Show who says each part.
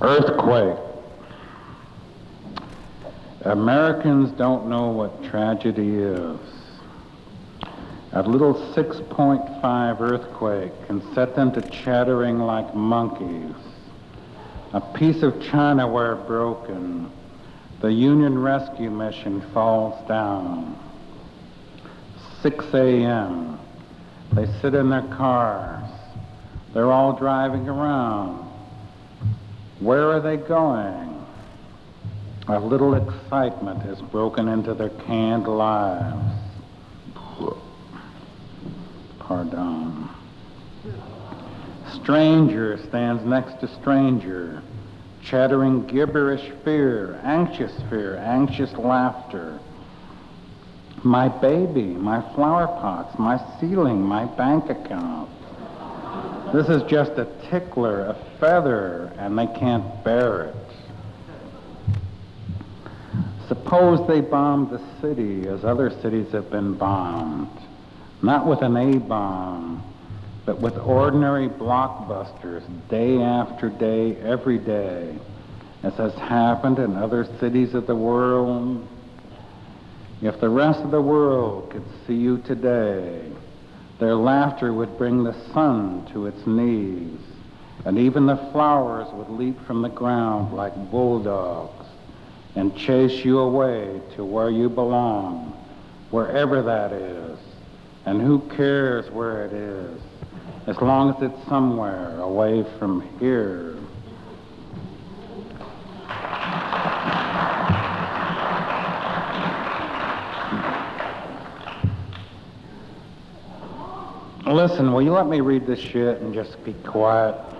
Speaker 1: Earthquake. Americans don't know what tragedy is. A little 6.5 earthquake can set them to chattering like monkeys. A piece of chinaware broken. The Union Rescue Mission falls down. 6 a.m. They sit in their cars. They're all driving around. Where are they going? A little excitement has broken into their canned lives. Pardon. Stranger stands next to stranger, chattering gibberish fear, anxious laughter. My baby, my flower pots, my ceiling, my bank account. This is just a tickler, a feather, and they can't bear it. Suppose they bombed the city as other cities have been bombed, not with an A-bomb, but with ordinary blockbusters day after day, every day, as has happened in other cities of the world. If the rest of the world could see you today, their laughter would bring the sun to its knees, and even the flowers would leap from the ground like bulldogs and chase you away to where you belong, wherever that is. And who cares where it is, as long as it's somewhere away from here. Listen, will you let me read this shit and just be quiet?